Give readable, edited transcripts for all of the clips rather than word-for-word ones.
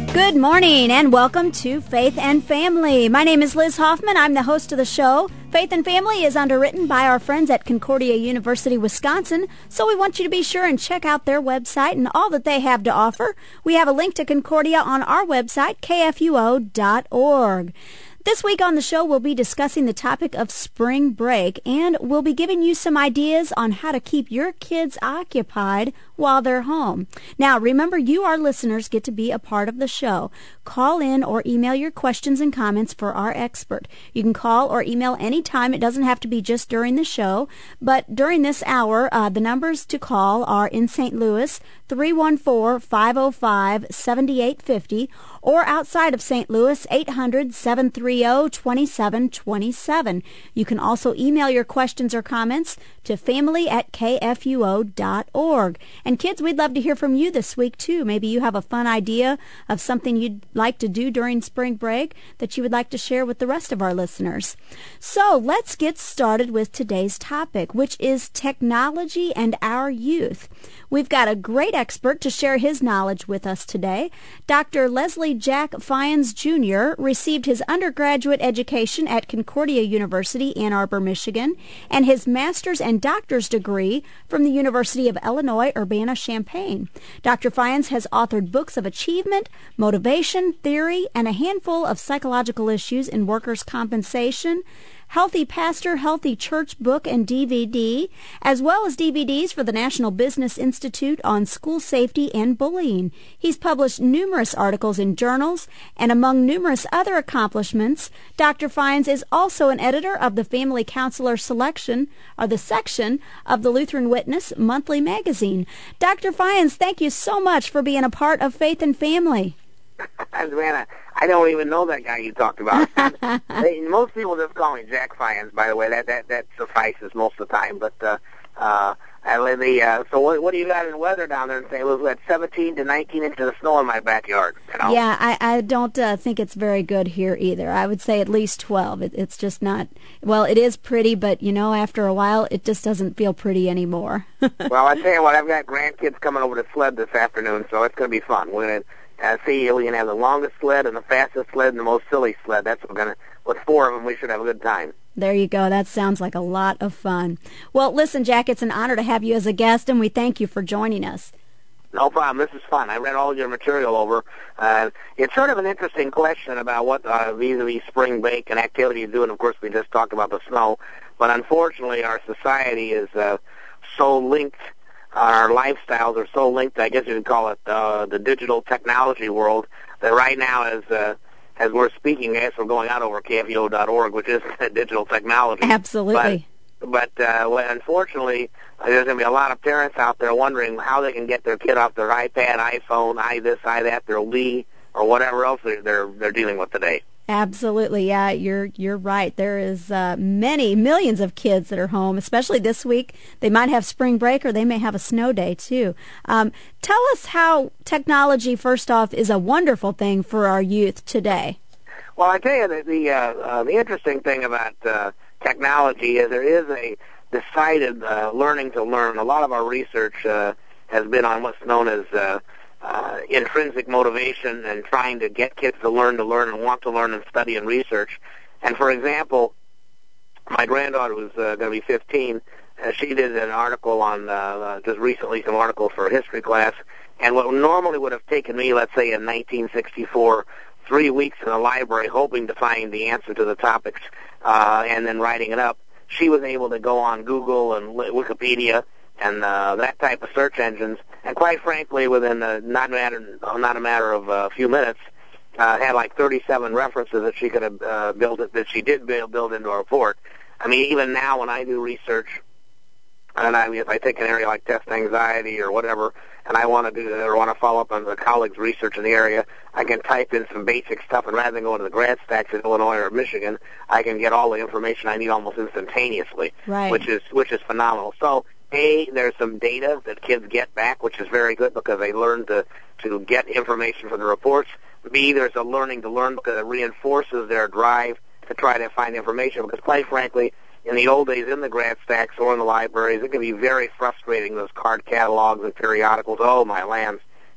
Good morning and welcome to Faith and Family. My name is Liz Hoffman. I'm the host of the show. Faith and Family is underwritten by our friends at Concordia University, Wisconsin, so we want you to be sure and check out their website and all that they have to offer. We have a link to Concordia on our website, kfuo.org. This week on the show, we'll be discussing the topic of spring break, and we'll be giving you some ideas on how to keep your kids occupied while they're home. Now, remember, you, our listeners, get to be a part of the show. Call in or email your questions and comments for our expert. You can call or email anytime. It doesn't have to be just during the show, but during this hour, the numbers to call are in St. Louis, 314-505-7850, or outside of St. Louis, 800-730-2727. You can also email your questions or comments to family@kfuo.org. And kids, we'd love to hear from you this week, too. Maybe you have a fun idea of something you'd like to do during spring break that you would like to share with the rest of our listeners. So let's get started with today's topic, which is technology and our youth. We've got a great expert to share his knowledge with us today. Dr. Leslie Jack Fyans, Jr. received his undergraduate education at Concordia University, Ann Arbor, Michigan, and his master's and doctor's degree from the University of Illinois, Urbana-Champaign. Dr. Fyans has authored books of achievement, motivation, theory, and a handful of psychological issues in workers' compensation, Healthy Pastor, Healthy Church book and DVD, as well as DVDs for the National Business Institute on school safety and bullying. He's published numerous articles in journals, and among numerous other accomplishments, Dr. Fyans is also an editor of the Family Counselor Selection, or the section of the Lutheran Witness monthly magazine. Dr. Fyans, thank you so much for being a part of Faith and Family. Man, I don't even know that guy you talked about. Most people just call me Jack Fyans, by the way. That suffices most of the time. But so what do you got in the weather down there in St. Louis? We had 17 to 19 inches of snow in my backyard. You know? Yeah, I don't think it's very good here either. I would say at least 12. It's just not, well, it is pretty, but, you know, after a while, it just doesn't feel pretty anymore. Well, I tell you what, I've got grandkids coming over to sled this afternoon, so it's going to be fun. We're going to see, we can have the longest sled and the fastest sled and the most silly sled. That's what we're going to, with 4 of them, we should have a good time. There you go. That sounds like a lot of fun. Well, listen, Jack, it's an honor to have you as a guest, and we thank you for joining us. No problem. This is fun. I read all your material over. It's sort of an interesting question about what vis-a-vis spring break and activity you do, and of course we just talked about the snow. But unfortunately, our society is so linked. Our lifestyles are so linked, I guess you could call it the digital technology world, that right now as we're speaking, as we're going out over kfuo.org, which is digital technology. Absolutely. But unfortunately, there's going to be a lot of parents out there wondering how they can get their kid off their iPad, iPhone, this, that, their Wii, or whatever else they're dealing with today. Absolutely, yeah, you're right. There is many millions of kids that are home, especially this week. They might have spring break, or they may have a snow day too. Tell us how technology, first off, is a wonderful thing for our youth today. Well, I tell you that the interesting thing about technology is there is a decided learning to learn. A lot of our research has been on what's known as intrinsic motivation and trying to get kids to learn and want to learn and study and research. And for example, my granddaughter, who's going to be 15, she did an article on, just recently, some articles for a history class, and what normally would have taken me, let's say in 1964, 3 weeks in the library hoping to find the answer to the topics and then writing it up, she was able to go on Google and Wikipedia and that type of search engines, and quite frankly, within not a matter of a few minutes, had like 37 references that she could have that she did build into a report. I mean, even now when I do research, and if I take an area like test anxiety or whatever, and I want to follow up on the colleagues' research in the area, I can type in some basic stuff, and rather than going to the grad stacks in Illinois or Michigan, I can get all the information I need almost instantaneously, right. which is phenomenal. So, A, there's some data that kids get back, which is very good because they learn to get information from the reports. B, there's a learning to learn because it reinforces their drive to try to find information, because quite frankly, in the old days in the grad stacks or in the libraries, it can be very frustrating, those card catalogs and periodicals. Oh, my lands.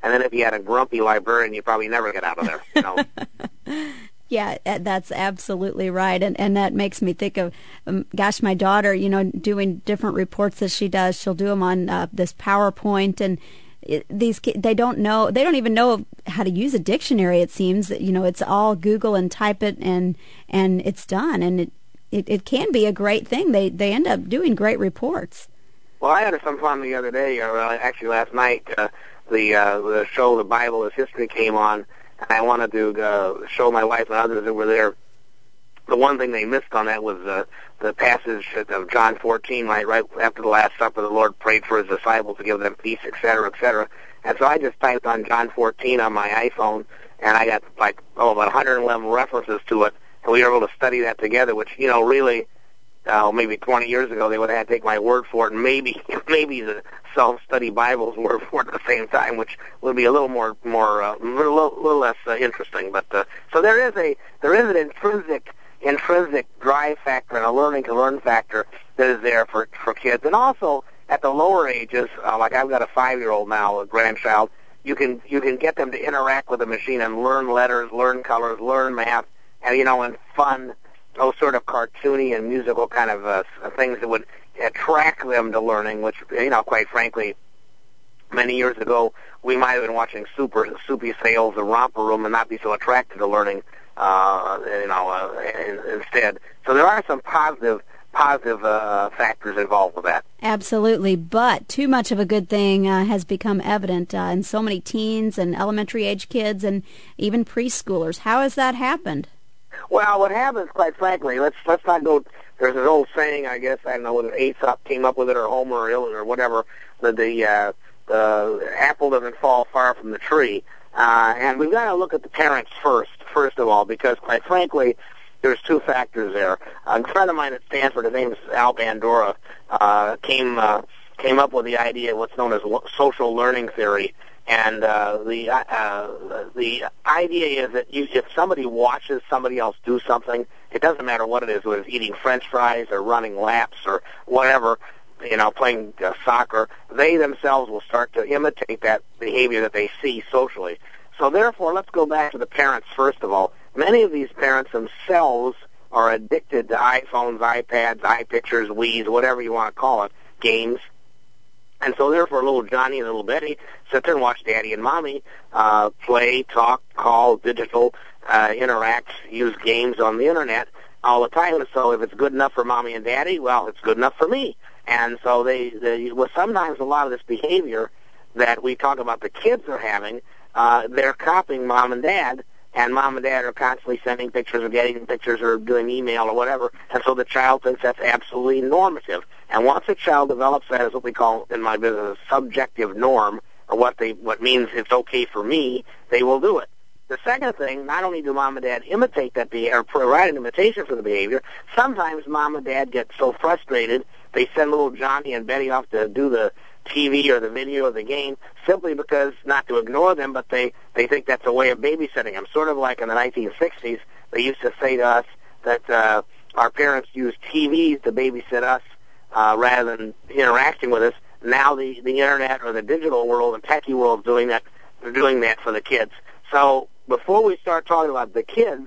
and then if you had a grumpy librarian, you'd probably never get out of there. You know? Yeah, that's absolutely right. And that makes me think of, gosh, my daughter, doing different reports that she does. She'll do them on this PowerPoint, and these kids, they don't even know how to use a dictionary, it seems. It's all Google and type it, and it's done. And it can be a great thing. They end up doing great reports. Well, I had some fun the other day, or actually last night. The show The Bible is History came on, and I wanted to show my wife and others that were there. The one thing they missed on that was the passage of John 14, right after the Last Supper, the Lord prayed for his disciples to give them peace, et cetera, et cetera. And so I just typed on John 14 on my iPhone, and I got about 111 references to it, and we were able to study that together, which, really, maybe 20 years ago they would have had to take my word for it, and maybe the self-study Bible's word for it at the same time, which would be a little little less interesting. But so there is an intrinsic drive factor and a learning to learn factor that is there for kids, and also at the lower ages, like I've got a 5-year-old now, a grandchild. You can get them to interact with the machine and learn letters, learn colors, learn math, and and fun, those sort of cartoony and musical kind of things that would attract them to learning, which, quite frankly, many years ago, we might have been watching Soupy Sales, The Romper Room, and not be so attracted to learning, instead. So there are some positive factors involved with that. Absolutely, but too much of a good thing has become evident in so many teens and elementary age kids and even preschoolers. How has that happened? Well, what happens, quite frankly, let's not go. There's an old saying, I guess, I don't know whether Aesop came up with it or Homer or Iliad or whatever, that the apple doesn't fall far from the tree. And we've got to look at the parents first of all, because quite frankly, there's two factors there. A friend of mine at Stanford, his name is Al Bandura, came up with the idea of what's known as social learning theory. And the idea is that if somebody watches somebody else do something, it doesn't matter what it is, whether it's eating French fries or running laps or whatever, playing soccer, they themselves will start to imitate that behavior that they see socially. So therefore, let's go back to the parents first of all. Many of these parents themselves are addicted to iPhones, iPads, iPictures, Wiis, whatever you want to call it, games. And so therefore, little Johnny and little Betty sit there and watch Daddy and Mommy play, talk, call, digital, interact, use games on the Internet all the time. And so if it's good enough for Mommy and Daddy, well, it's good enough for me. And so sometimes a lot of this behavior that we talk about the kids are having, they're copying Mom and Dad, and Mom and Dad are constantly sending pictures or getting pictures or doing email or whatever, and so the child thinks that's absolutely normative. And once a child develops that as what we call in my business a subjective norm, or what means it's okay for me, they will do it. The second thing, not only do Mom and Dad imitate that behavior, or provide an imitation for the behavior, sometimes Mom and Dad get so frustrated they send little Johnny and Betty off to do the TV or the video or the game simply because, not to ignore them, but they think that's a way of babysitting them. Sort of like in the 1960s, they used to say to us that our parents used TVs to babysit us rather than interacting with us. Now the Internet or the digital world and techie world is doing that. They're doing that for the kids. So before we start talking about the kids,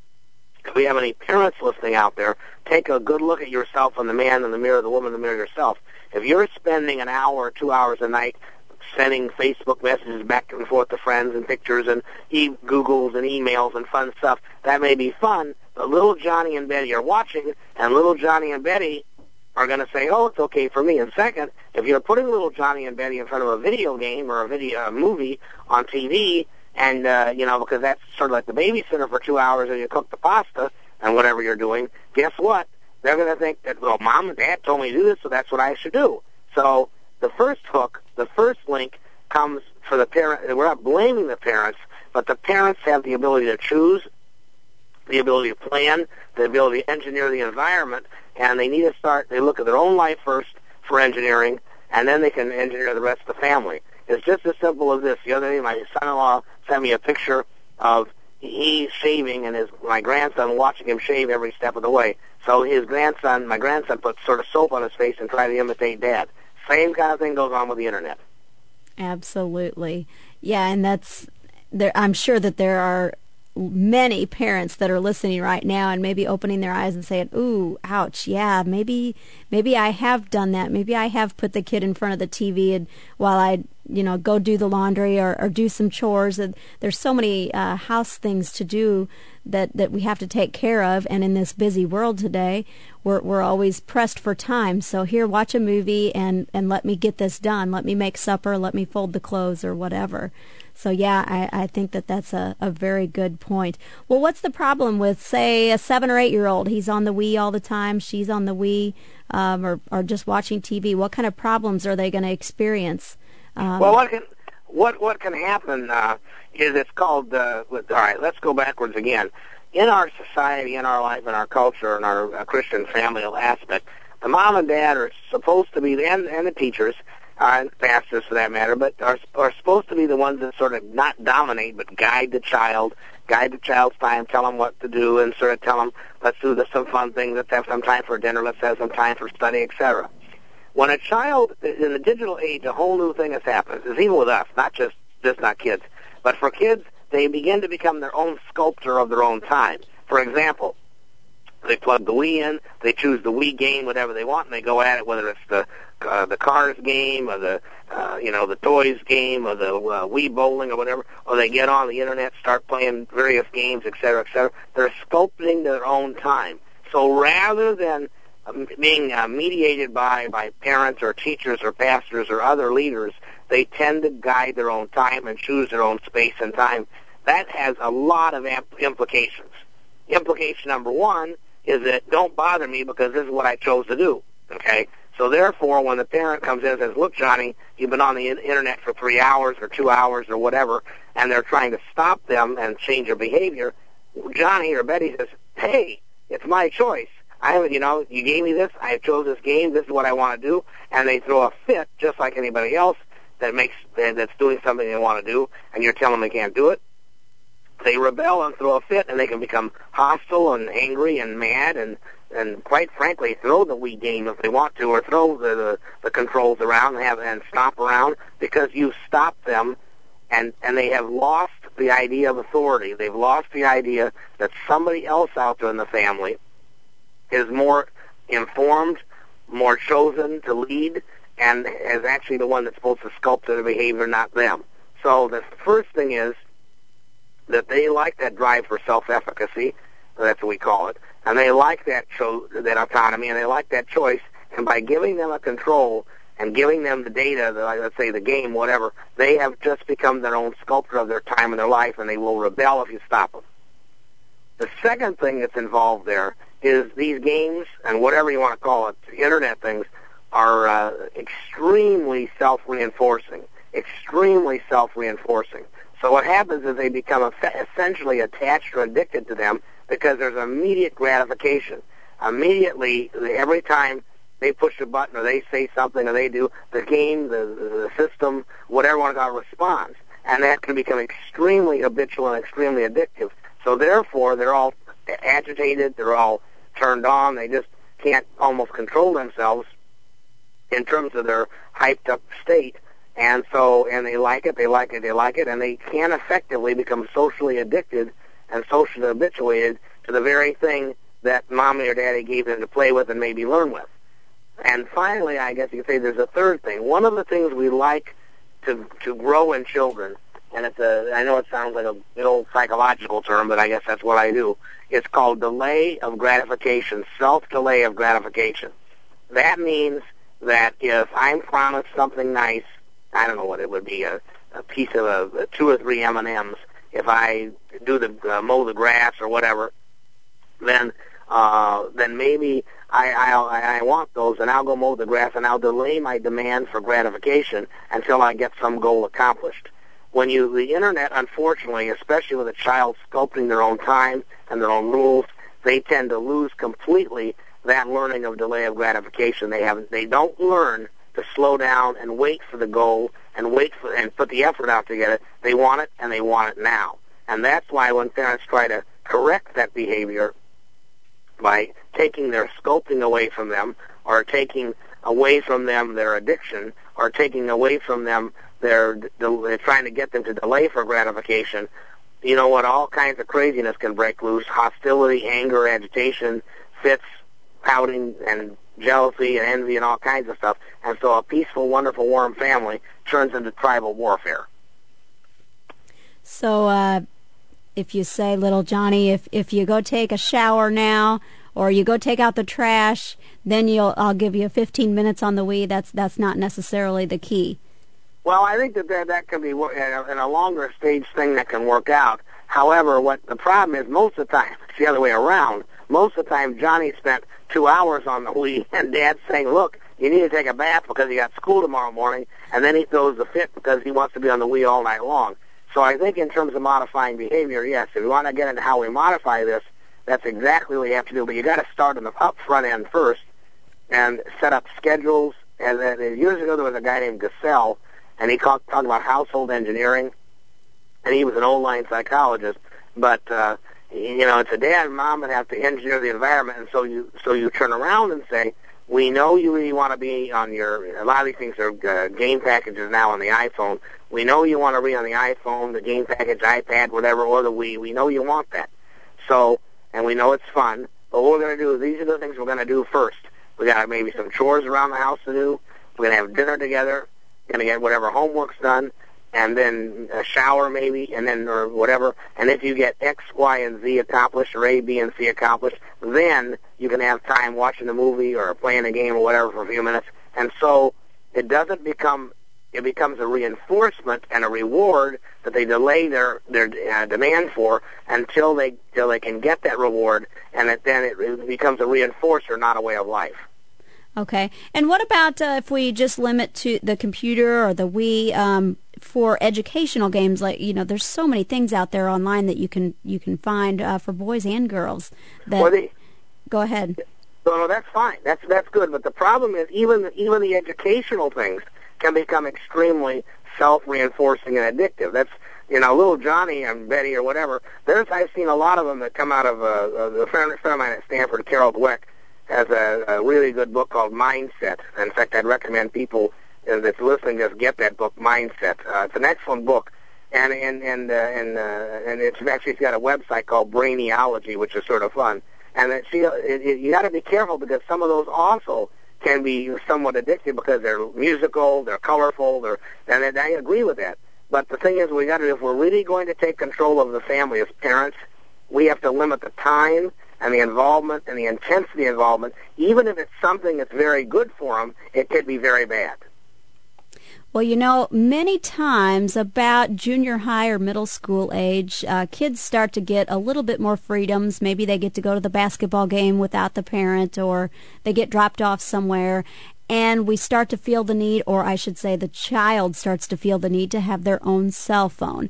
if we have any parents listening out there, take a good look at yourself and the man in the mirror, the woman in the mirror yourself. If you're spending an hour or 2 hours a night sending Facebook messages back and forth to friends and pictures and Googles and emails and fun stuff, that may be fun, but little Johnny and Betty are watching, and little Johnny and Betty are going to say, oh, it's okay for me. And second, if you're putting little Johnny and Betty in front of a video game or a movie on TV, and, because that's sort of like the babysitter for 2 hours and you cook the pasta and whatever you're doing, guess what? They're going to think that, well, Mom and Dad told me to do this, so that's what I should do. So the first hook, the first link comes for the parent. We're not blaming the parents, but the parents have the ability to choose, the ability to plan, the ability to engineer the environment, and they need to they look at their own life first for engineering, and then they can engineer the rest of the family. It's just as simple as this. The other day, my son-in-law sent me a picture of he shaving and my grandson watching him shave every step of the way. So my grandson put sort of soap on his face and tried to imitate Dad. Same kind of thing goes on with the Internet. Absolutely. Yeah, and that's there. I'm sure that there are many parents that are listening right now and maybe opening their eyes and saying, "Ooh, ouch! Yeah, maybe I have done that. Maybe I have put the kid in front of the TV and while I, go do the laundry or do some chores. And there's so many house things to do that we have to take care of. And in this busy world today, we're always pressed for time. So here, watch a movie and let me get this done. Let me make supper. Let me fold the clothes or whatever." So yeah, I think that's a very good point. Well, what's the problem with, say, a 7 or 8-year-old? He's on the Wii all the time. She's on the Wii, or just watching TV. What kind of problems are they going to experience? Well, what can happen is it's called. All right, let's go backwards again. In our society, in our life, in our culture, in our Christian familial aspect, the mom and dad are supposed to be, and the teachers, and pastors for that matter, but are supposed to be the ones that sort of not dominate, but guide the child's time, tell them what to do, and sort of tell them, let's do some fun things, let's have some time for dinner, let's have some time for study, etc. When a child, in the digital age, a whole new thing has happened. It's even with us, not kids. But for kids, they begin to become their own sculptor of their own time. For example, they plug the Wii in, they choose the Wii game, whatever they want, and they go at it, whether it's the Cars game or the Toys game or the Wii bowling or whatever, or they get on the internet, start playing various games, et cetera, et cetera. They're sculpting their own time. So rather than being mediated by parents or teachers or pastors or other leaders, they tend to guide their own time and choose their own space and time. That has a lot of implications. Implication number one is that don't bother me because this is what I chose to do, okay? So therefore, when the parent comes in and says, look, Johnny, you've been on the internet for 3 hours or 2 hours or whatever, and they're trying to stop them and change their behavior, Johnny or Betty says, hey, it's my choice. You gave me this, I chose this game, this is what I want to do, and they throw a fit just like anybody else that's doing something they want to do, and you're telling them they can't do it. They rebel and throw a fit, and they can become hostile and angry and mad and quite frankly throw the Wii game if they want to, or throw the controls around and stomp around because you've stopped them, and they have lost the idea of authority. They've lost the idea that somebody else out there in the family is more informed, more chosen to lead, and is actually the one that's supposed to sculpt their behavior, not them. So the first thing is that they like that drive for self-efficacy, that's what we call it, and they like that autonomy, and they like that choice, and by giving them a control and giving them the data, let's say the game, whatever, they have just become their own sculptor of their time and their life, and they will rebel if you stop them. The second thing that's involved there is these games, and whatever you want to call it, the internet things, are extremely self-reinforcing. So what happens is they become essentially attached or addicted to them because there's immediate gratification. Immediately, every time they push a button or they say something or they do, the game, the system, whatever you want to call it, responds. And that can become extremely habitual and extremely addictive. So therefore, they're all agitated, they're all turned on, they just can't almost control themselves in terms of their hyped up state. And they like it, and they can effectively become socially addicted and socially habituated to the very thing that mommy or daddy gave them to play with and maybe learn with. And finally, I guess you could say there's a third thing. One of the things we like to grow in children, and I know it sounds like an old psychological term, but I guess that's what I do. It's called delay of gratification, self-delay of gratification. That means that if I'm promised something nice, I don't know what it would be, a piece of 2 or 3 M&Ms. If I do the mow the grass or whatever, then maybe I want those, and I'll go mow the grass, and I'll delay my demand for gratification until I get some goal accomplished. When the internet, unfortunately, especially with a child sculpting their own time and their own rules, they tend to lose completely that learning of delay of gratification. They don't learn to slow down and wait for the goal and put the effort out to get it. They want it, and they want it now. And that's why when parents try to correct that behavior by taking their sculpting away from them, or taking away from them their addiction, or taking away from them they're trying to get them to delay for gratification, you know what, all kinds of craziness can break loose: hostility, anger, agitation, fits, pouting, and jealousy and envy and all kinds of stuff. And so a peaceful, wonderful, warm family turns into tribal warfare. So if you say, little Johnny, if you go take a shower now, or you go take out the trash, then I'll give you 15 minutes on the Wii. That's not necessarily the key. Well, I think that can be in a longer stage thing that can work out. However, what the problem is, most of the time, it's the other way around. Most of the time, Johnny spent 2 hours on the Wii, and Dad's saying, look, you need to take a bath because you got school tomorrow morning, and then he throws the fit because he wants to be on the Wii all night long. So I think in terms of modifying behavior, yes, if you want to get into how we modify this, that's exactly what you have to do. But you got to start on the up front end first and set up schedules. And then years ago, there was a guy named Gassell, and he talked about household engineering, and he was an old-line psychologist. But it's a dad and mom that have to engineer the environment, and so you turn around and say, we know you really want to be on a lot of these things are game packages now on the iPhone. We know you want to be on the iPhone, the game package, iPad, whatever, or the Wii. We know you want that. So, and we know it's fun, but what we're going to do is these are the things we're going to do first. We got maybe some chores around the house to do. We're going to have dinner together. We're going to get whatever homework's done, and then a shower maybe, and then or whatever. And if you get X, Y, and Z accomplished, or A, B, and C accomplished, then you can have time watching the movie or playing a game or whatever for a few minutes. And so it becomes a reinforcement and a reward that they delay their demand for until they can get that reward, and then it becomes a reinforcer, not a way of life. Okay. And what about if we just limit to the computer or the Wii for educational games? Like, there's so many things out there online that you can find for boys and girls. Go ahead. No, that's fine. That's good. But the problem is even the educational things can become extremely self-reinforcing and addictive. That's little Johnny and Betty or whatever. I've seen a lot of them that come out of a friend of mine at Stanford, Carol Dweck, has a really good book called Mindset. In fact, I'd recommend people that's listening just get that book, Mindset. It's an excellent book, and it's got a website called Brainyology, which is sort of fun. And you got to be careful because some of those also can be somewhat addictive because they're musical, they're colorful, and I agree with that. But the thing is, if we're really going to take control of the family as parents, we have to limit the time and the involvement and the intensity involvement. Even if it's something that's very good for them, it could be very bad. Well, many times about junior high or middle school age, kids start to get a little bit more freedoms. Maybe they get to go to the basketball game without the parent, or they get dropped off somewhere, and we start to feel the need, or I should say the child starts to feel the need to have their own cell phone.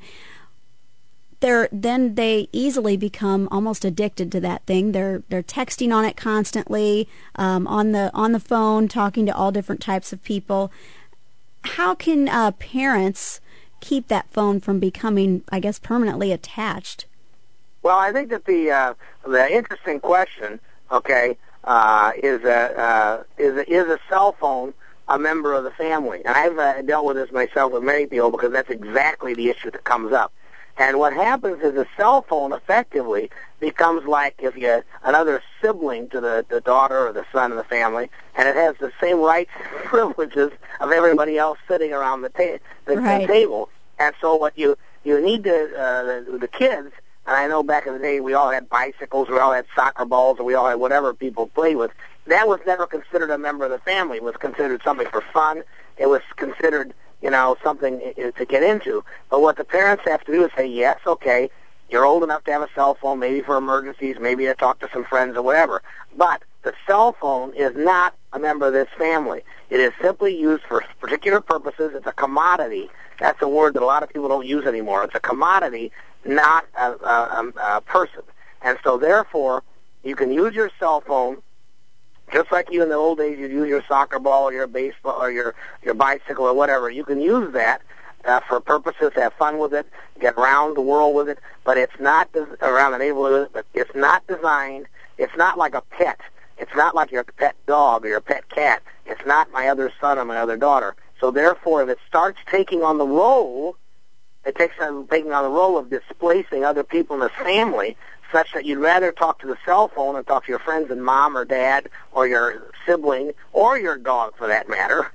Then they easily become almost addicted to that thing. They're texting on it constantly, on the phone, talking to all different types of people. How can parents keep that phone from becoming, I guess, permanently attached? Well, I think that the interesting question, okay, is a cell phone a member of the family? And I've dealt with this myself with many people because that's exactly the issue that comes up. And what happens is a cell phone effectively becomes like if you another sibling to the daughter or the son of the family, and it has the same rights and privileges of everybody else sitting around the table. And so what you need the kids, and I know back in the day we all had bicycles, we all had soccer balls, or we all had whatever people played with. That was never considered a member of the family. It was considered something for fun. It was considered something to get into. But what the parents have to do is say, yes, okay, you're old enough to have a cell phone, maybe for emergencies, maybe to talk to some friends or whatever. But the cell phone is not a member of this family. It is simply used for particular purposes. It's a commodity. That's a word that a lot of people don't use anymore. It's a commodity, not a person. And so, therefore, you can use your cell phone just like you in the old days, you'd use your soccer ball or your baseball or your bicycle or whatever. You can use that for purposes to have fun with it, get around the world with it, but it's not around the neighborhood with it. But it's not designed. It's not like a pet. It's not like your pet dog or your pet cat. It's not my other son or my other daughter. So therefore, if it starts taking on the role, taking on the role of displacing other people in the family, such that you'd rather talk to the cell phone and talk to your friends and mom or dad or your sibling or your dog, for that matter,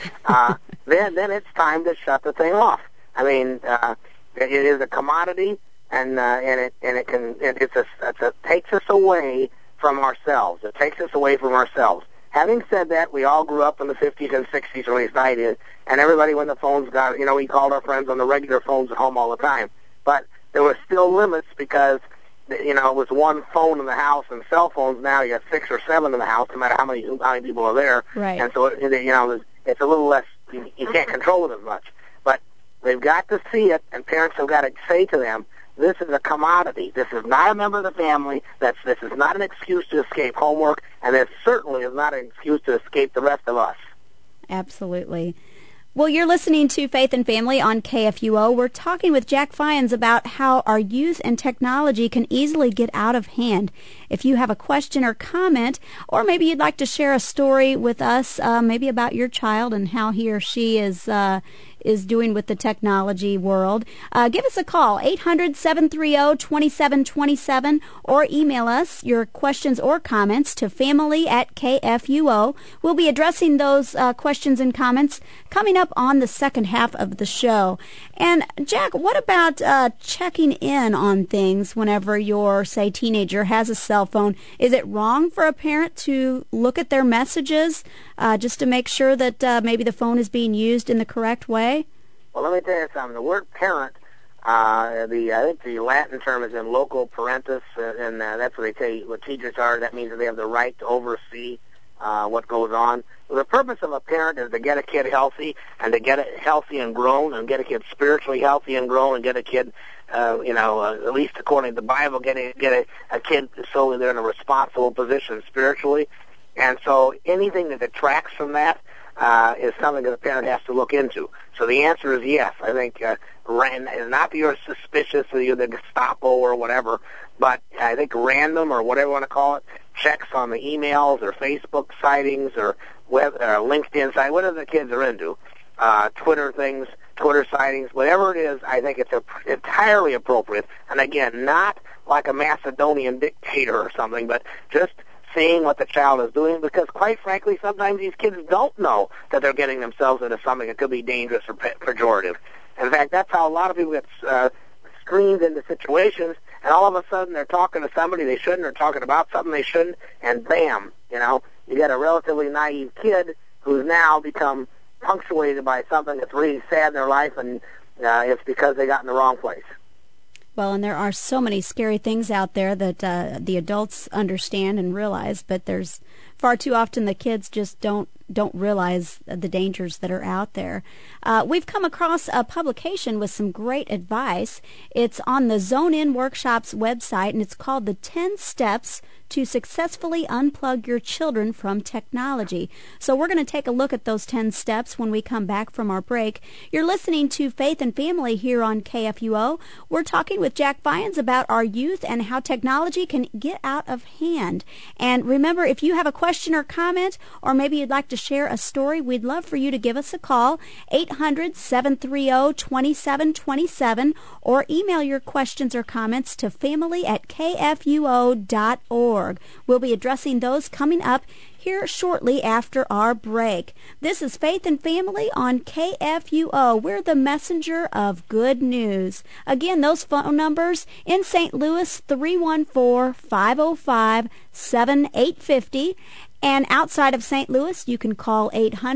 then it's time to shut the thing off. I mean, it is a commodity, and it takes us away from ourselves. It takes us away from ourselves. Having said that, we all grew up in the 50s and 60s, or at least I did, and everybody, when the phones got, we called our friends on the regular phones at home all the time. But there were still limits because, it was one phone in the house, and cell phones now, you have 6 or 7 in the house, no matter how many people are there. Right. And so, it's a little less, you can't control it as much. But they've got to see it, and parents have got to say to them, this is a commodity. This is not a member of the family. This is not an excuse to escape homework, and this certainly is not an excuse to escape the rest of us. Absolutely. Well, you're listening to Faith and Family on KFUO. We're talking with Jack Fyans about how our youth and technology can easily get out of hand. If you have a question or comment, or maybe you'd like to share a story with us, maybe about your child and how he or she is doing with the technology world, give us a call, 800-730-2727, or email us your questions or comments to family@KFUO. We'll be addressing those questions and comments coming up on the second half of the show. And Jack, what about checking in on things whenever your, say, teenager has a cell phone? Is it wrong for a parent to look at their messages just to make sure that maybe the phone is being used in the correct way? Well, let me tell you something. The word parent, I think the Latin term is in loco parentis, and that's what they tell you what teachers are. That means that they have the right to oversee what goes on. Well, the purpose of a parent is to get a kid healthy, and to get it healthy and grown, and get a kid spiritually healthy and grown, and get a kid, at least according to the Bible, get a kid so they're in a responsible position spiritually. And so anything that detracts from that is something that a parent has to look into. So the answer is yes. I think not that you're suspicious of the Gestapo or whatever, but I think random or whatever you want to call it, checks on the emails or Facebook sightings or LinkedIn sightings, whatever the kids are into, Twitter things, Twitter sightings, whatever it is, I think it's entirely appropriate. And again, not like a Macedonian dictator or something, but just seeing what the child is doing, because quite frankly, sometimes these kids don't know that they're getting themselves into something that could be dangerous or pejorative. In fact, that's how a lot of people get screened into situations, and all of a sudden they're talking to somebody they shouldn't, or talking about something they shouldn't, and bam, you get a relatively naive kid who's now become punctuated by something that's really sad in their life, and it's because they got in the wrong place. Well, and there are so many scary things out there that the adults understand and realize, but there's far too often the kids just don't realize the dangers that are out there. We've come across a publication with some great advice. It's on the Zone In Workshop's website, and it's called The 10 Steps to Successfully Unplug Your Children from Technology. So we're going to take a look at those 10 steps when we come back from our break. You're listening to Faith and Family here on KFUO. We're talking with Jack Fyans about our youth and how technology can get out of hand. And remember, if you have a question or comment, or maybe you'd like to share a story, we'd love for you to give us a call, 800-730-2727, or email your questions or comments to family@kfuo.org. We'll be addressing those coming up here shortly after our break. This is Faith and Family on KFUO. We're the messenger of good news. Again, those phone numbers in St. Louis, 314-505-7850. And outside of St. Louis, you can call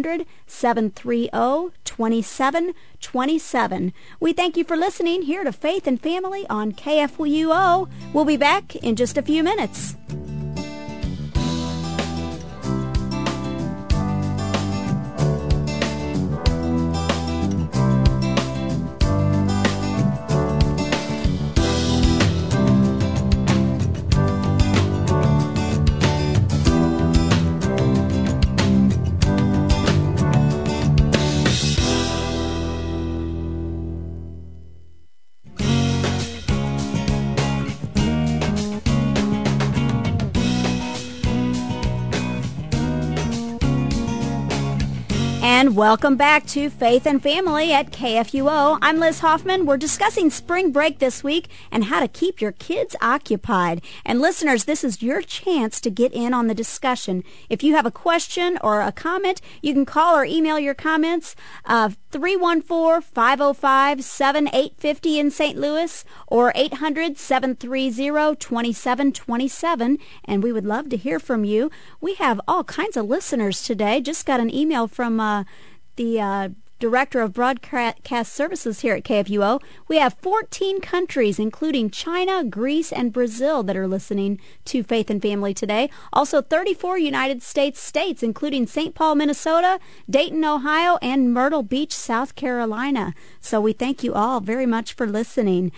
800-730-2727. We thank you for listening here to Faith and Family on KFUO. We'll be back in just a few minutes. And welcome back to Faith and Family at KFUO. I'm Liz Hoffman. We're discussing spring break this week and how to keep your kids occupied. And listeners, this is your chance to get in on the discussion. If you have a question or a comment, you can call or email your comments 314-505-7850 in St. Louis or 800-730-2727. And we would love to hear from you. We have all kinds of listeners today. Just got an email from the Director of Broadcast Services here at KFUO. We have 14 countries, including China, Greece, and Brazil, that are listening to Faith and Family today. Also, 34 United States, including St. Paul, Minnesota, Dayton, Ohio, and Myrtle Beach, South Carolina. So we thank you all very much for listening.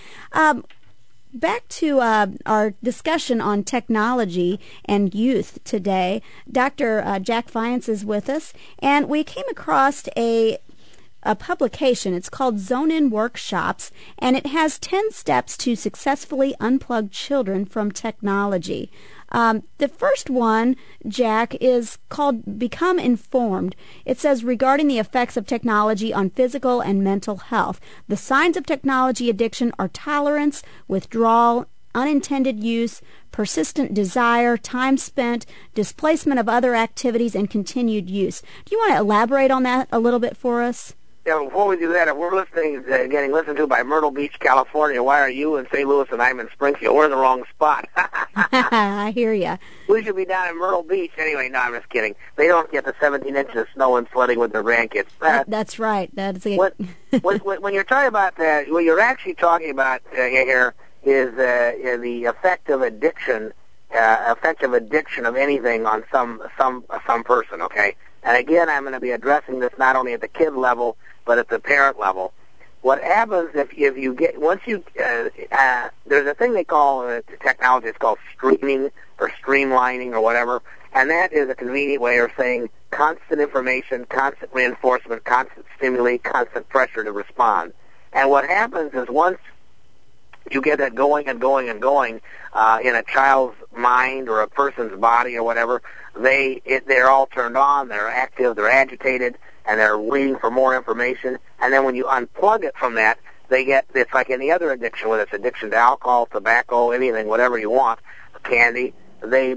Back to our discussion on technology and youth today. Dr. Jack Viance is with us, and we came across a publication. It's called Zone In Workshops, and it has 10 steps to successfully unplug children from technology. The first one, Jack, is called Become Informed. It says, regarding the effects of technology on physical and mental health. The signs of technology addiction are tolerance, withdrawal, unintended use, persistent desire, time spent, displacement of other activities, and continued use. Do you want to elaborate on that a little bit for us? Yeah, before we do that, if we're getting listened to by Myrtle Beach, California, why are you in St. Louis and I'm in Springfield? We're in the wrong spot. I hear you. We should be down in Myrtle Beach. Anyway, no, I'm just kidding. They don't get the 17 inches of snow and sledding with their grandkids. That's right. That's it. When you're talking about that, what you're actually talking about here is the effect of addiction of anything on some person. Okay. And again, I'm going to be addressing this not only at the kid level, but at the parent level. What happens if you get, there's a thing they call technology, it's called streaming or streamlining or whatever, and that is a convenient way of saying constant information, constant reinforcement, constant stimuli, constant pressure to respond. And what happens is once you get that going and going and going in a child's mind or a person's body or whatever, they're all turned on, they're active, they're agitated, and they're waiting for more information. And then when you unplug it from that, it's like any other addiction, whether it's addiction to alcohol, tobacco, anything, whatever you want, candy. They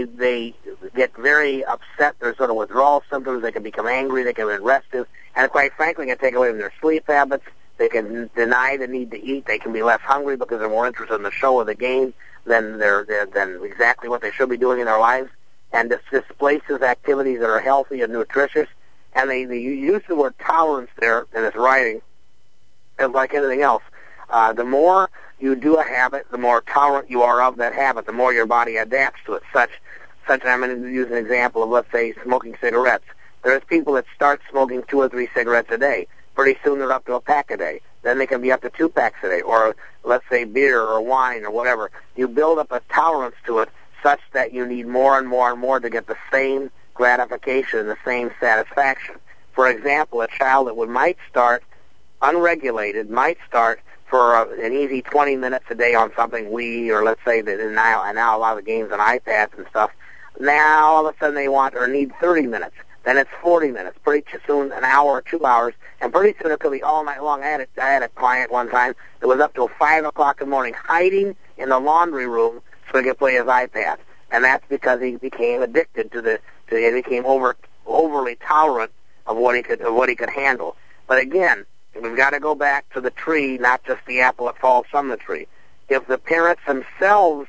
get very upset. There's sort of withdrawal symptoms. They can become angry. They can be restive, and quite frankly, can take away from their sleep habits. They can deny the need to eat. They can be less hungry because they're more interested in the show or the game than exactly what they should be doing in their lives. And this displaces activities that are healthy and nutritious. And they use the word tolerance there in this writing, and like anything else, the more you do a habit, the more tolerant you are of that habit, the more your body adapts to it. Such I'm going to use an example of, let's say, smoking cigarettes. There's people that start smoking 2 or 3 cigarettes a day. Pretty soon they're up to a pack a day. Then they can be up to 2 packs a day, or let's say beer or wine or whatever. You build up a tolerance to it such that you need more and more and more to get the same gratification, the same satisfaction. For example, a child that might start unregulated, might start for an easy 20 minutes a day on something Wii, or let's say that now a lot of the games on iPads and stuff, now all of a sudden they want or need 30 minutes. Then it's 40 minutes. Pretty soon, an hour or 2 hours, and pretty soon it could be all night long. I had a client one time that was up till 5 o'clock in the morning hiding in the laundry room so he could play his iPad. And that's because he became addicted he became overly tolerant of what he could handle. But again, we've got to go back to the tree, not just the apple that falls from the tree. If the parents themselves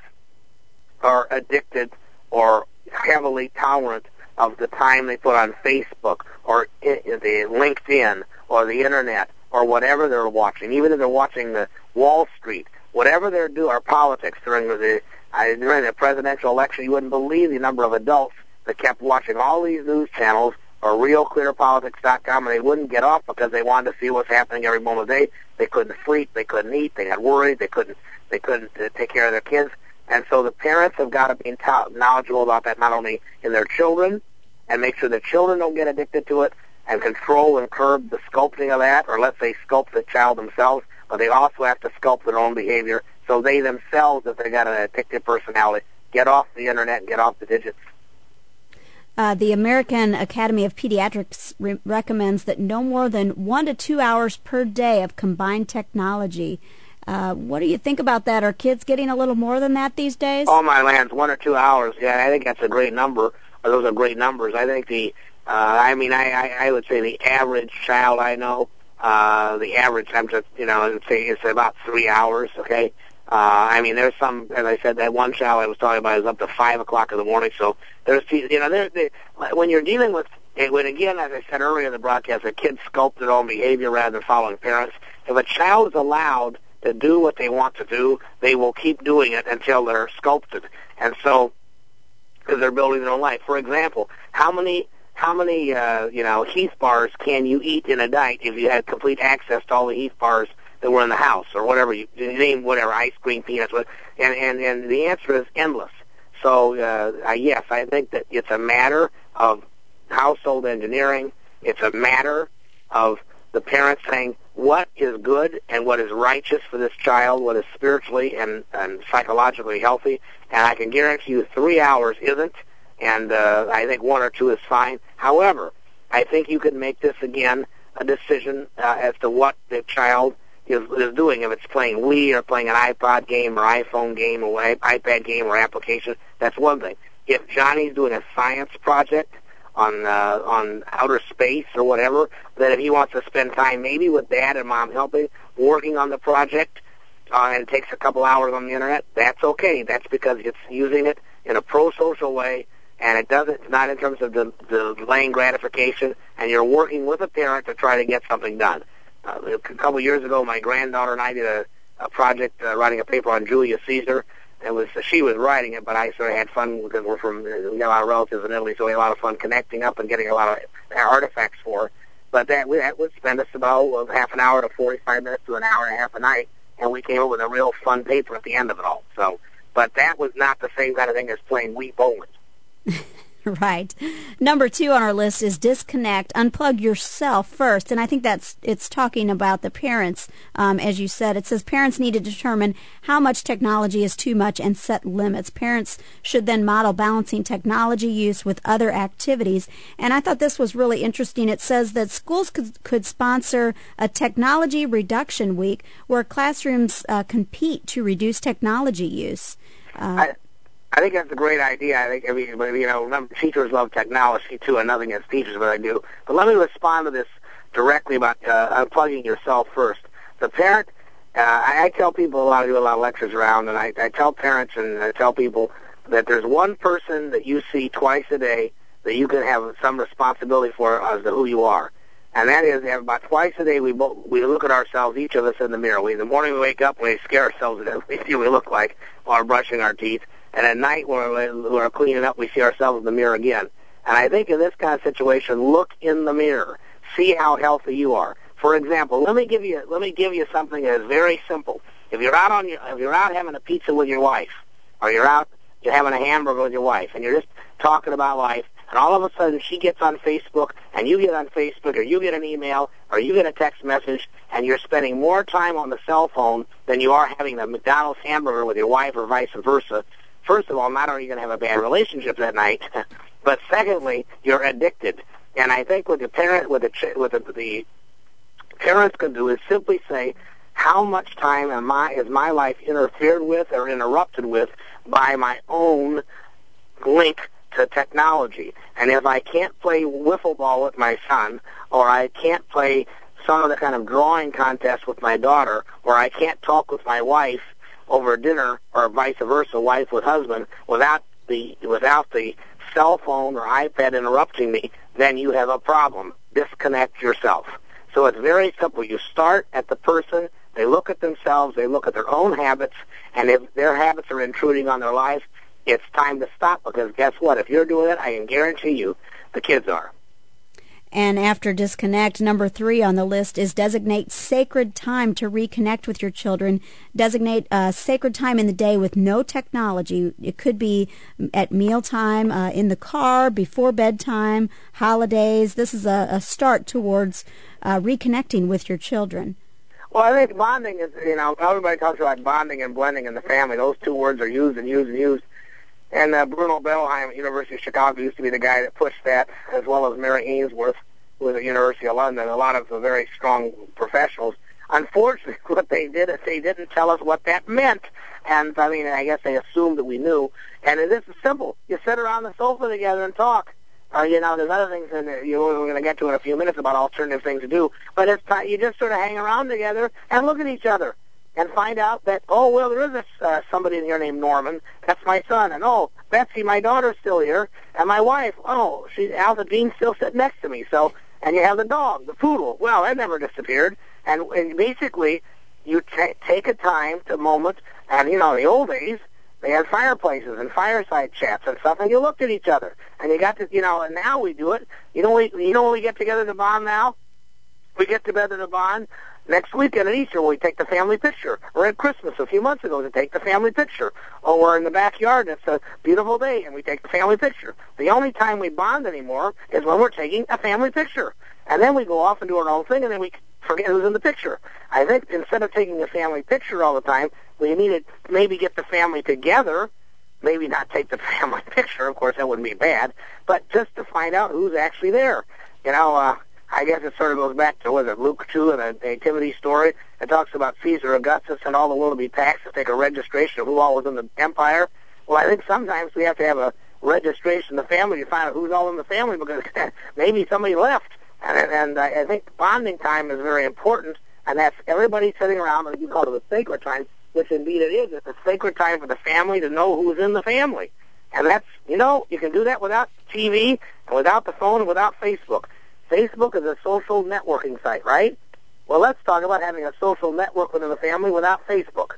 are addicted or heavily tolerant of the time they put on Facebook or the LinkedIn or the Internet or whatever they're watching, even if they're watching the Wall Street, whatever they're doing, or politics during the presidential election, you wouldn't believe the number of adults that kept watching all these news channels or RealClearPolitics.com, and they wouldn't get off because they wanted to see what's happening every moment of the day. They couldn't sleep, they couldn't eat, they got worried, they couldn't take care of their kids. And so the parents have got to be knowledgeable about that, not only in their children, and make sure the children don't get addicted to it, and control and curb the sculpting of that, or let's say sculpt the child themselves, but they also have to sculpt their own behavior, so they themselves, if they've got an addictive personality, get off the Internet and get off the digits. The American Academy of Pediatrics recommends that no more than 1 to 2 hours per day of combined technology. What do you think about that? Are kids getting a little more than that these days? Oh, my lands, 1 or 2 hours. Yeah, I think that's a great number. Those are great numbers. I think I would say the average child I know, the average, I would say it's about 3 hours, okay? There's some, as I said, that one child I was talking about is up to 5 o'clock in the morning. So there's, when you're dealing with, again, as I said earlier in the broadcast, a kid sculpt their own behavior rather than following parents. If a child is allowed to do what they want to do, they will keep doing it until they're sculpted. And so, because they're building their own life. For example, how many Heath bars can you eat in a night if you had complete access to all the Heath bars that were in the house, or whatever you name, whatever, ice cream, peanuts, and the answer is endless. So yes, I think that it's a matter of household engineering. It's a matter of the parents saying what is good and what is righteous for this child, what is spiritually and psychologically healthy. And I can guarantee you 3 hours isn't, and I think 1 or 2 is fine. However, I think you can make this again a decision as to what the child is doing. If it's playing Wii or playing an iPod game or iPhone game or iPad game or application, that's one thing. If Johnny's doing a science project on outer space or whatever, then if he wants to spend time maybe with Dad and Mom helping, working on the project, and it takes a couple hours on the Internet, that's okay. That's because it's using it in a pro-social way, and it's not in terms of the delaying gratification, and you're working with a parent to try to get something done. A couple years ago, my granddaughter and I did a project writing a paper on Julius Caesar. She was writing it, but I sort of had fun because we got a lot of relatives in Italy, so we had a lot of fun connecting up and getting a lot of artifacts for her. But that would spend us about half an hour to 45 minutes to an hour and a half a night, and we came up with a real fun paper at the end of it all. So, but that was not the same kind of thing as playing Wii bowling. Right. Number 2 on our list is disconnect, unplug yourself first. And I think it's talking about the parents, as you said. It says parents need to determine how much technology is too much and set limits. Parents should then model balancing technology use with other activities. And I thought this was really interesting. It says that schools could sponsor a technology reduction week where classrooms compete to reduce technology use. I think that's a great idea. I think, remember, teachers love technology, too, and nothing against teachers, but I do. But let me respond to this directly about unplugging yourself first. The parent, I tell people I do a lot of lectures around, and I tell parents and I tell people that there's one person that you see twice a day that you can have some responsibility for as to who you are. And that is, about twice a day we look at ourselves, each of us, in the mirror. In the morning we wake up, we scare ourselves at what we look like while we're brushing our teeth. And at night, when we're cleaning up, we see ourselves in the mirror again. And I think in this kind of situation, look in the mirror, see how healthy you are. For example, let me give you something that is very simple. If you're out having a pizza with your wife, or you're having a hamburger with your wife, and you're just talking about life, and all of a sudden she gets on Facebook, and you get on Facebook, or you get an email, or you get a text message, and you're spending more time on the cell phone than you are having the McDonald's hamburger with your wife, or vice versa. First of all, not only are you going to have a bad relationship that night, but secondly, you're addicted. And I think what the parents can do is simply say, how much time is my life interfered with or interrupted with by my own link to technology? And if I can't play wiffle ball with my son, or I can't play some of the kind of drawing contest with my daughter, or I can't talk with my wife over dinner, or vice versa, wife with husband, without the cell phone or iPad interrupting me, then you have a problem. Disconnect yourself. So it's very simple. You start at the person, they look at themselves, they look at their own habits, and if their habits are intruding on their lives, it's time to stop, because guess what? If you're doing it, I can guarantee you the kids are. And after disconnect, number 3 on the list is designate sacred time to reconnect with your children. Designate a sacred time in the day with no technology. It could be at mealtime, in the car, before bedtime, holidays. This is a start towards reconnecting with your children. Well, I think bonding is, everybody talks about bonding and blending in the family. Those two words are used and used and used. And Bruno Bettelheim at University of Chicago used to be the guy that pushed that, as well as Mary Ainsworth, who was at University of London, a lot of very strong professionals. Unfortunately, what they did is they didn't tell us what that meant. And, I mean, I guess they assumed that we knew. And this is simple. You sit around the sofa together and talk. You know, there's other things in there we're going to get to in a few minutes about alternative things to do. But it's you just sort of hang around together and look at each other and find out that, oh, well, there is somebody in here named Norman. That's my son. And, oh, Betsy, my daughter's still here. And my wife, oh, Alpha Jean's still sitting next to me. So, and you have the dog, the poodle. Well, that never disappeared. And basically, you take a moment, and, you know, in the old days, they had fireplaces and fireside chats and stuff, and you looked at each other. And you got to, you know, and now we do it. You know when we get together to bond now? We get together to bond next weekend at Easter when we take the family picture. Or at Christmas a few months ago to take the family picture. Or we're in the backyard and it's a beautiful day and we take the family picture. The only time we bond anymore is when we're taking a family picture. And then we go off and do our own thing and then we forget who's in the picture. I think instead of taking a family picture all the time, we need to maybe get the family together, maybe not take the family picture, of course that wouldn't be bad, but just to find out who's actually there. You know, I guess it sort of goes back to, Luke 2 and the nativity story. It talks about Caesar Augustus and all the will to be taxed to take a registration of who all was in the empire. Well, I think sometimes we have to have a registration of the family to find out who's all in the family because maybe somebody left. And I think bonding time is very important, and that's everybody sitting around, and you call it a sacred time, which indeed it is. It's a sacred time for the family to know who's in the family. And that's, you know, you can do that without TV, and without the phone, and without Facebook. Facebook is a social networking site, right? Well, let's talk about having a social network within the family without Facebook.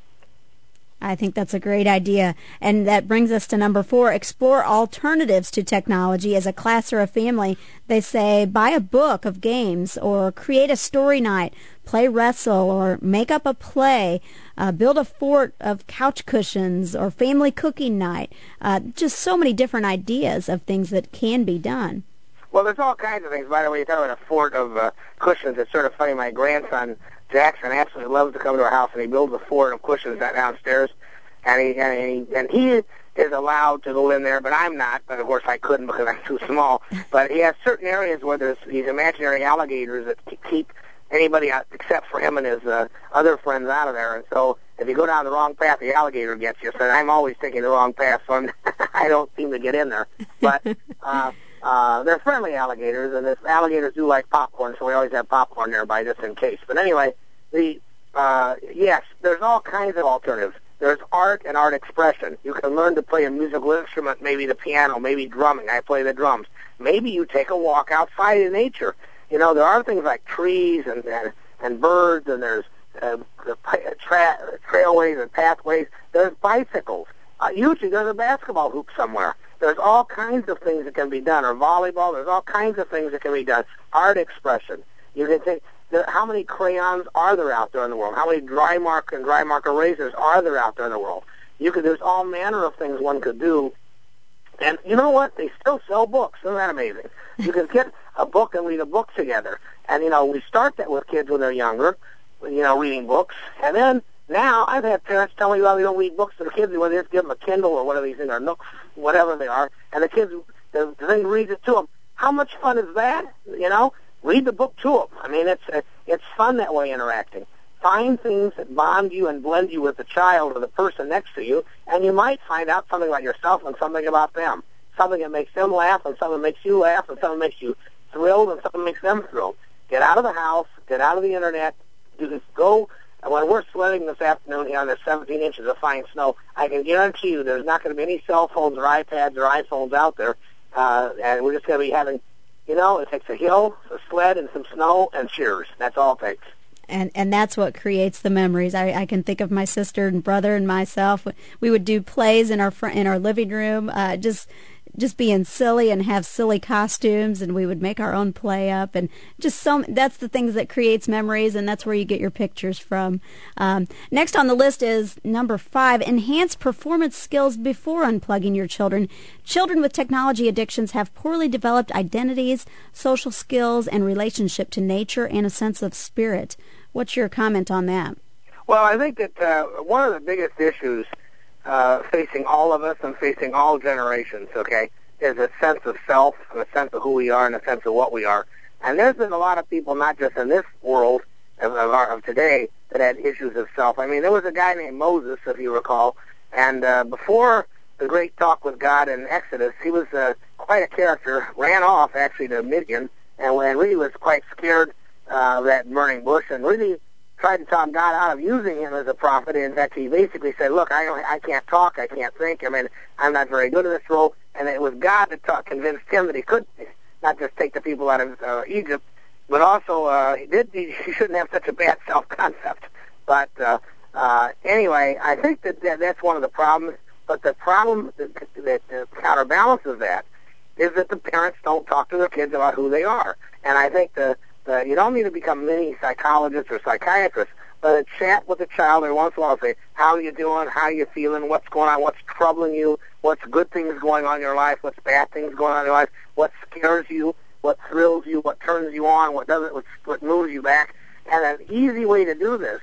I think that's a great idea. And that brings us to number 4, explore alternatives to technology as a class or a family. They say buy a book of games or create a story night, play wrestle or make up a play, build a fort of couch cushions or family cooking night. Just so many different ideas of things that can be done. Well, there's all kinds of things. By the way, you talk about a fort of cushions. It's sort of funny. My grandson, Jackson, absolutely loves to come to our house, and he builds a fort of cushions downstairs. And he is allowed to go in there, but I'm not. But of course, I couldn't because I'm too small. But he has certain areas where there's these imaginary alligators that keep anybody out, except for him and his other friends out of there. And so, if you go down the wrong path, the alligator gets you. So I'm always taking the wrong path, so I don't seem to get in there. But they're friendly alligators, and the alligators do like popcorn, so we always have popcorn nearby just in case. But anyway, yes, there's all kinds of alternatives. There's art and art expression. You can learn to play a musical instrument, maybe the piano, maybe drumming. I play the drums. Maybe you take a walk outside in nature. You know, there are things like trees and birds, and there's trailways and pathways. There's bicycles. Usually there's a basketball hoop somewhere. There's all kinds of things that can be done, or volleyball. There's all kinds of things that can be done. Art expression. You can take... How many crayons are there out there in the world? How many dry mark and dry mark erasers are there out there in the world? There's all manner of things one could do. And you know what? They still sell books. Isn't that amazing? You can get a book and read a book together. And, you know, we start that with kids when they're younger, you know, reading books. And then now I've had parents tell me, well, they don't read books to the kids. They just give them a Kindle or one of these things, or Nook, whatever they are. And the kids, the thing reads it to them. How much fun is that, you know? Read the book to them. I mean, it's fun that way, interacting. Find things that bond you and blend you with the child or the person next to you, and you might find out something about yourself and something about them. Something that makes them laugh, and something that makes you laugh, and something that makes you thrilled, and something that makes them thrilled. Get out of the house. Get out of the Internet. Go. When we're sledding this afternoon here on the 17 inches of fine snow, I can guarantee you there's not going to be any cell phones or iPads or iPhones out there, and we're just going to be having... You know, it takes a hill, a sled, and some snow, and cheers. That's all it takes. And that's what creates the memories. I can think of my sister and brother and myself. We would do plays in our living room, just being silly and have silly costumes, and we would make our own play up, and that's the things that creates memories, and that's where you get your pictures from. Next on the list is number 5, enhance performance skills before unplugging your children. Children with technology addictions have poorly developed identities, social skills, and relationship to nature, and a sense of spirit. What's your comment on that? Well, I think that one of the biggest issues facing all of us and facing all generations, okay, is a sense of self, and a sense of who we are, and a sense of what we are. And there's been a lot of people, not just in this world of today, that had issues of self. I mean, there was a guy named Moses, if you recall, and before the great talk with God in Exodus, he was quite a character, ran off, actually, to Midian, and really was quite scared of that burning bush, and really tried to talk God out of using him as a prophet. In fact, he basically said, look, I can't talk, I can't think, I mean, I'm not very good at this role, and it was God that convinced him that he could not just take the people out of Egypt, but also he shouldn't have such a bad self-concept. But anyway, I think that's one of the problems. But the problem that counterbalances that is that the parents don't talk to their kids about who they are. And I think you don't need to become mini psychologists or psychiatrists, but chat with the child every once in a while. Say, how are you doing? How are you feeling? What's going on? What's troubling you? What's good things going on in your life? What's bad things going on in your life? What scares you? What thrills you? What turns you on? What doesn't? What moves you back? And an easy way to do this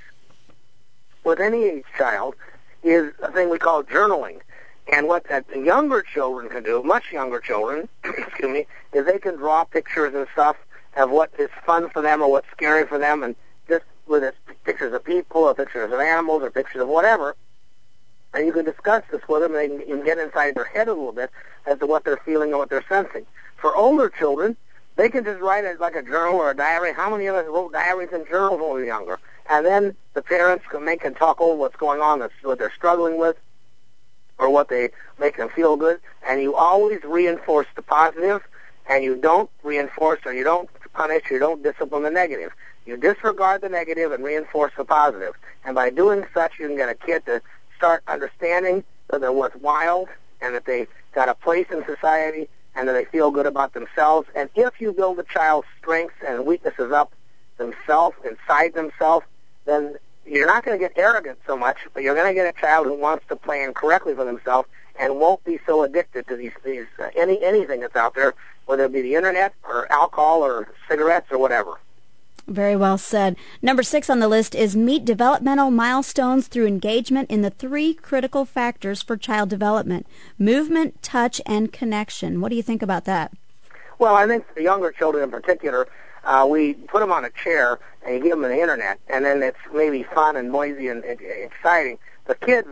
with any age child is a thing we call journaling. And what the younger children can do, much younger children, excuse me, is they can draw pictures and stuff of what is fun for them or what's scary for them, and just with it, pictures of people or pictures of animals or pictures of whatever, and you can discuss this with them, and you can get inside their head a little bit as to what they're feeling and what they're sensing. For older children, they can just write it like a journal or a diary. How many of us wrote diaries and journals when we were younger? And then the parents can talk over what's going on, what they're struggling with, or what they make them feel good. And you always reinforce the positive, and you don't reinforce or you don't punish, you don't discipline the negative. You disregard the negative and reinforce the positive. And by doing such, you can get a kid to start understanding that they're worthwhile and that they got a place in society and that they feel good about themselves. And if you build a child's strengths and weaknesses up themselves, inside themselves, then you're not going to get arrogant so much, but you're going to get a child who wants to plan correctly for themselves and won't be so addicted to anything that's out there, whether it be the internet or alcohol or cigarettes or whatever. Very well said. Number 6 on the list is meet developmental milestones through engagement in the 3 critical factors for child development: movement, touch, and connection. What do you think about that? Well, I think for younger children in particular, we put them on a chair and you give them the internet, and then it's maybe fun and noisy and exciting. The kids,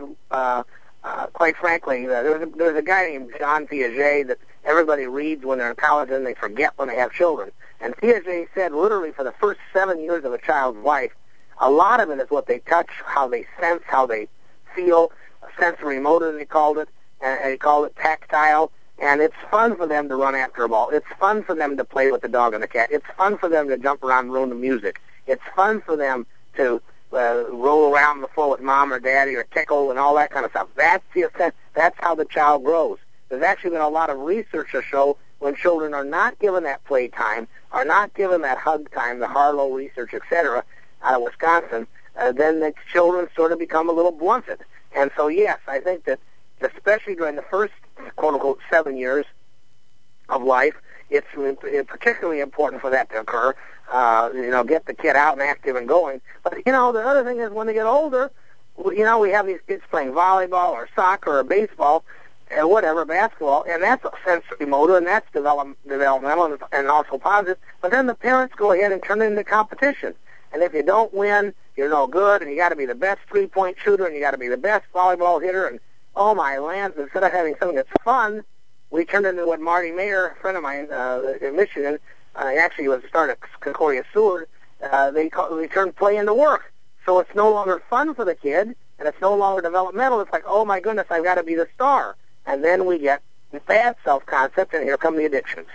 quite frankly, there's a guy named John Piaget that everybody reads when they're in college and they forget when they have children. And Piaget said literally for the first 7 years of a child's life, a lot of it is what they touch, how they sense, how they feel, sensory motor they called it, and he called it tactile. And it's fun for them to run after a ball. It's fun for them to play with the dog and the cat. It's fun for them to jump around and learn the music. It's fun for them to roll around the floor with mom or daddy or tickle and all that kind of stuff. That's how the child grows. There's actually been a lot of research to show when children are not given that play time, are not given that hug time, the Harlow research, etc., out of Wisconsin, then the children sort of become a little blunted. And so, yes, I think that especially during the first, quote-unquote, 7 years of life, it's particularly important for that to occur. Get the kid out and active and going. But, the other thing is when they get older, we have these kids playing volleyball or soccer or baseball, whatever, basketball, and that's sensory motor, and that's developmental and also positive. But then the parents go ahead and turn it into competition. And if you don't win, you're no good, and you got to be the best three-point shooter, and you got to be the best volleyball hitter, and oh my lands, instead of having something that's fun, we turned into what Marty Mayer, a friend of mine in Michigan, actually was started at Concordia Seward, they turned play into work. So it's no longer fun for the kid, and it's no longer developmental. It's like, oh my goodness, I've got to be the star. And then we get bad self-concept, and here come the addictions.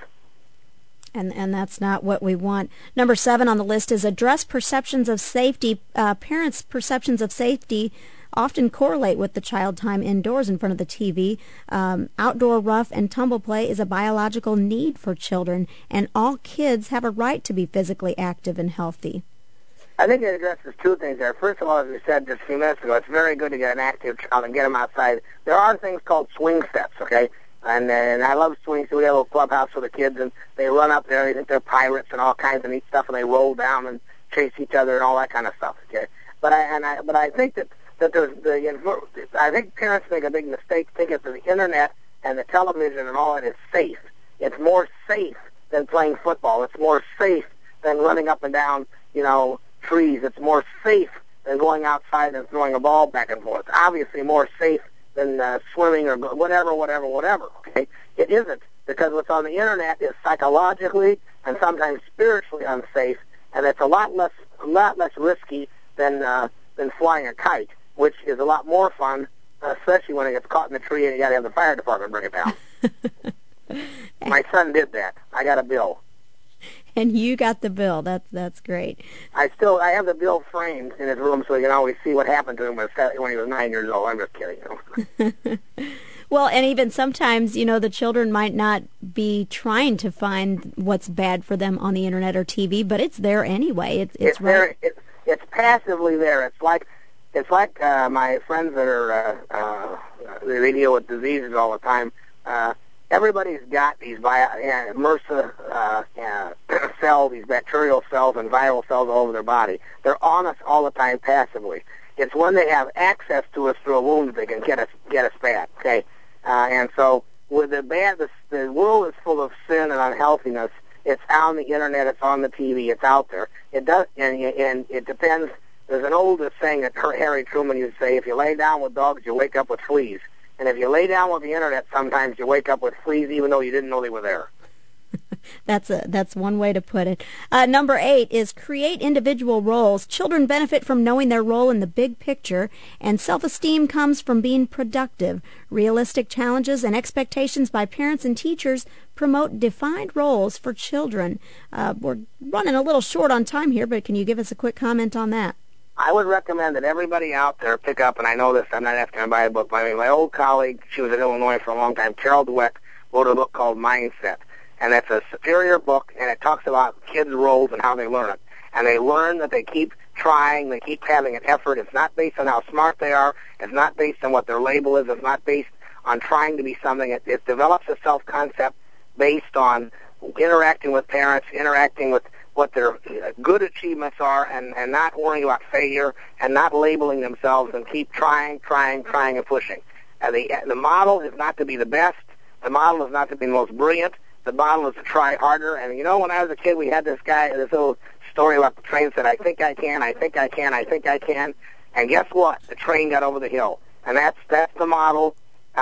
And that's not what we want. Number 7 on the list is address perceptions of safety. Parents' perceptions of safety often correlate with the child time indoors in front of the TV. Outdoor rough and tumble play is a biological need for children, and all kids have a right to be physically active and healthy. I think it addresses 2 things there. First of all, as we said just a few minutes ago, it's very good to get an active child and get them outside. There are things called swing sets, okay? And I love swing sets. We have a little clubhouse for the kids, and they run up there, and they think they're pirates and all kinds of neat stuff, and they roll down and chase each other and all that kind of stuff, okay? But I think that that I think parents make a big mistake thinking that the internet and the television and all that is safe. It's more safe than playing football. It's more safe than running up and down, trees. It's more safe than going outside and throwing a ball back and forth. Obviously more safe than swimming or whatever, okay? It isn't, because what's on the internet is psychologically and sometimes spiritually unsafe, and it's a lot less risky than flying a kite, which is a lot more fun, especially when it gets caught in the tree and you got to have the fire department bring it down. My son did that. I got a bill. And you got the bill. That's great. I have the bill framed in his room so he can always see what happened to him when he was 9 years old. I'm just kidding. Well, and even sometimes, the children might not be trying to find what's bad for them on the internet or TV, but it's there anyway. It's right. There. It's passively there. It's like my friends that are they deal with diseases all the time. Everybody's got these MRSA cells, these bacterial cells and viral cells all over their body. They're on us all the time passively. It's when they have access to us through a wound that they can get us bad. Okay, and so with the world is full of sin and unhealthiness. It's on the internet. It's on the TV. It's out there. It does, and it depends. There's an old saying that Harry Truman used to say: "If you lay down with dogs, you wake up with fleas." And if you lay down with the internet, sometimes you wake up with fleas even though you didn't know they were there. That's one way to put it. Number 8 is create individual roles. Children benefit from knowing their role in the big picture, and self-esteem comes from being productive. Realistic challenges and expectations by parents and teachers promote defined roles for children. We're running a little short on time here, but can you give us a quick comment on that? I would recommend that everybody out there pick up, and I know this, I'm not asking to buy a book, but my old colleague, she was in Illinois for a long time, Carol Dweck, wrote a book called Mindset. And that's a superior book, and it talks about kids' roles and how they learn it. And they learn that they keep trying, they keep having an effort. It's not based on how smart they are. It's not based on what their label is. It's not based on trying to be something. It develops a self-concept based on interacting with parents, interacting with what their good achievements are, and not worrying about failure, and not labeling themselves, and keep trying, and pushing. The model is not to be the best. The model is not to be the most brilliant. The model is to try harder. And when I was a kid, we had this little story about the train said, I think I can. And guess what? The train got over the hill. And that's the model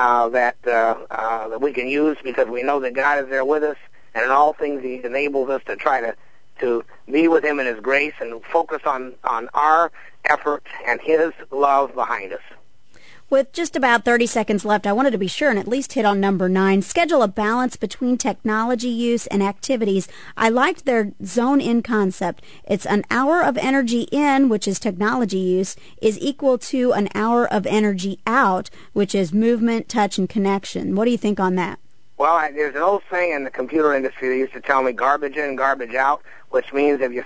that we can use, because we know that God is there with us, and in all things He enables us to try to be with Him in His grace and focus on our effort and His love behind us. With just about 30 seconds left, I wanted to be sure and at least hit on number 9. Schedule a balance between technology use and activities. I liked their zone in concept. It's an hour of energy in, which is technology use, is equal to an hour of energy out, which is movement, touch, and connection. What do you think on that? Well, there's an old saying in the computer industry that used to tell me garbage in, garbage out, which means if you're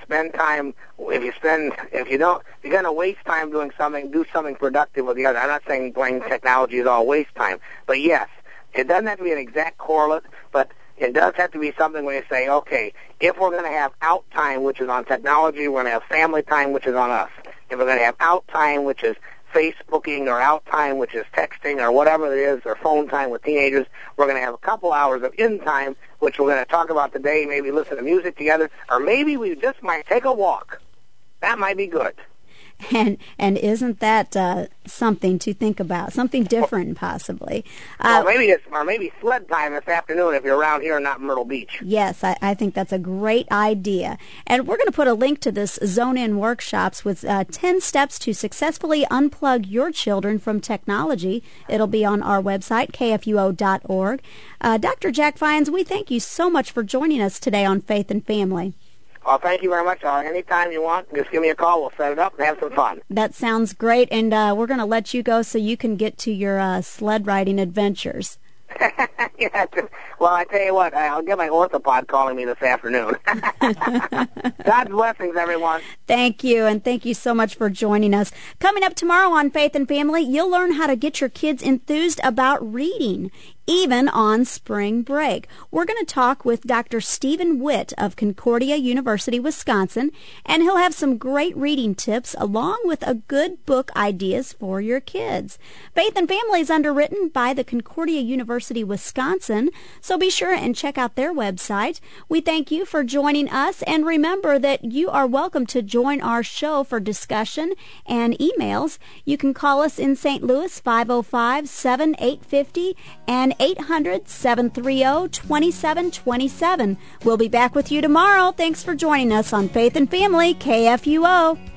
going to waste time doing something, do something productive with the other. I'm not saying playing technology is all waste time, but yes, it doesn't have to be an exact correlate, but it does have to be something where you say, okay, if we're going to have out time, which is on technology, we're going to have family time, which is on us. If we're going to have out time, which is Facebooking, or out time, which is texting, or whatever it is, or phone time with teenagers, we're going to have a couple hours of in time, which we're going to talk about today, maybe listen to music together, or maybe we just might take a walk. That might be good. And isn't that something to think about? Something different, possibly. Maybe sled time this afternoon if you're around here and not in Myrtle Beach. Yes, I think that's a great idea. And we're going to put a link to this Zone In workshops with 10 steps to successfully unplug your children from technology. It'll be on our website, kfuo.org. Dr. Jack Fyans, we thank you so much for joining us today on Faith and Family. Well, thank you very much. Anytime you want, just give me a call. We'll set it up and have some fun. That sounds great, and we're going to let you go so you can get to your sled riding adventures. Yeah, well, I tell you what, I'll get my orthopod calling me this afternoon. God's blessings, everyone. Thank you, and thank you so much for joining us. Coming up tomorrow on Faith and Family, you'll learn how to get your kids enthused about reading. even on spring break. We're going to talk with Dr. Stephen Witt of Concordia University, Wisconsin, and he'll have some great reading tips along with a good book ideas for your kids. Faith and Family is underwritten by the Concordia University, Wisconsin, so be sure and check out their website. We thank you for joining us, and remember that you are welcome to join our show for discussion and emails. You can call us in St. Louis, 505-7850 and 800-730-2727. We'll be back with you tomorrow. Thanks for joining us on Faith and Family, KFUO.